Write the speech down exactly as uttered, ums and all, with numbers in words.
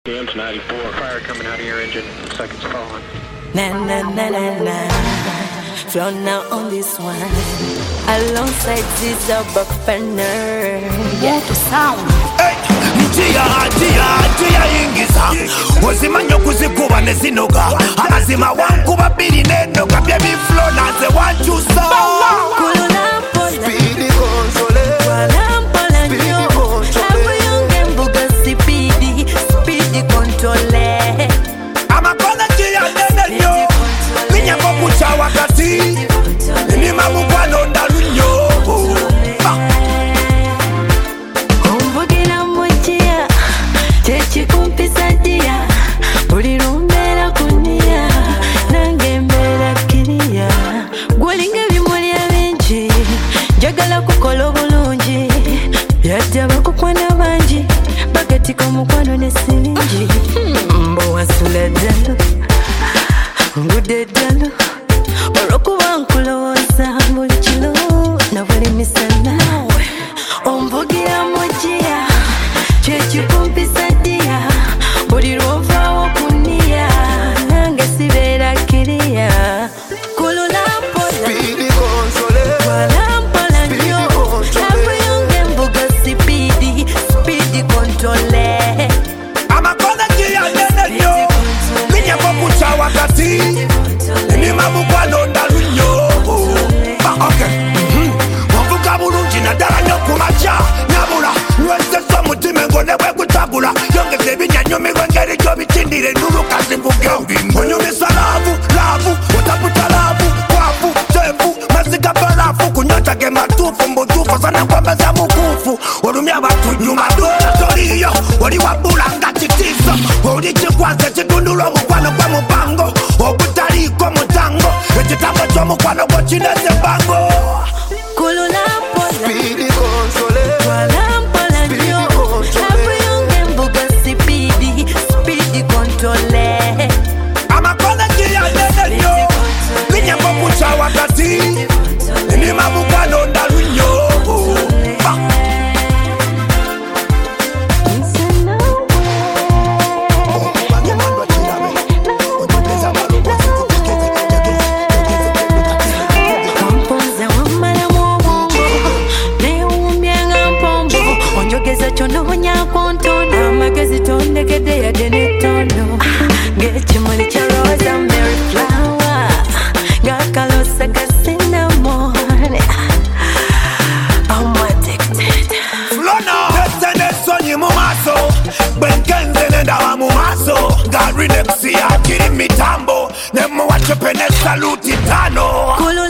Game's ninety-four. Fire coming out of your engine. Seconds falling. Na na na na na. Flow now on this one. Alongside Ziza Buckpanner. Yeah, the sound. Hey, njia njia njia ingiza. Wazimanya kuzikuba nezinoga. Amazima wangu babiri neno kabya mi flow na ze wanchusa. Kulula pola. Speedy console. Wala pola nyo. Hapo yonge mbuga sipidi. Speedy controle. Amakona njia nene nyo. Minya kukucha wakati. Ni mamu kwa nonda lunyo. Omvugira mujia. Chechi kumpisa dia. Uri rumbera kunia. Nange mbera kiria. Gwalinga bimuli abenji. Jagala kukola obulungi. Yadde abakukwana bangi. Bagatika omukwano ne siringi. Mbo wasula ddala. Ngudde ddala. Olw'okuba nkulowooza buli kiro na buli misana. Omvugira mugiya. Kyekikumpisa ddiya. Buli lw'ovaawo kunniya. Nange sibeera kiriya. Kulula mpola. Speedy console. Wala mpola nnyo. Abuyonga embuga sipiidi. Speedy controle. Amakona njia nene nyo. Minya kukucha wakati. Ni mamu kwa nonda lunyo. Ah, okay. Wavuga bulungi naddala nnyo ku makya nabula lwensesa omutima engone bwekutabula yongeza ebinyanyumirwa engeri gy'obitindira enulukazi mvuge onyumisa laavu laavu otaputa laavu kwavu tevu maziga balafu kunyota ge matuufu mbutuufu sanakwambeza mukuufu olumya abatujuma duka toliyo oli wabula nga kitiisa oli kikwaza ekitundula omukwano gwe mubango ogutaliiko mutango ekitambo ky'omukwano gwo kineze bango. Kulula mpola. Speedy console. Wala mpola nnyo. Abuyonga embuga sipiidi. Speedy controle. Amakona njia nene nyo. Minya kukucha wakati. Ni mamu kwa nonda lunyo. Ah. Kampoze wamalamu obwongo. Neewuumbye nga mpombo. Onjogeza ky'onoonya ntono. Amagezi tondekedde yadde n'ettono. Ng'ekimuli kya roza Mary flower. Ng'akalosa ka cinnamon. I'm addicted. Flona Tete nesonyi mu maso Benkenze nendawa mu maso Gari nexi akiri mitambo Nemu wachepe ne saluti tano. Kulula